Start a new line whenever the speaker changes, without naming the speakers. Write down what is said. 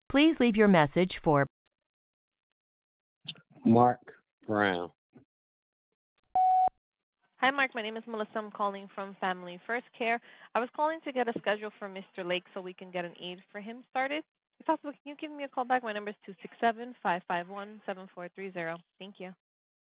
Please leave your message for
Mark Brown.
Hi, Mark. My name is Melissa. I'm calling from Family First Care. I was calling to get a schedule for Mr. Lake so we can get an aid for him started. If possible, can you give me a call back? My number is 267-551-7430. Thank you.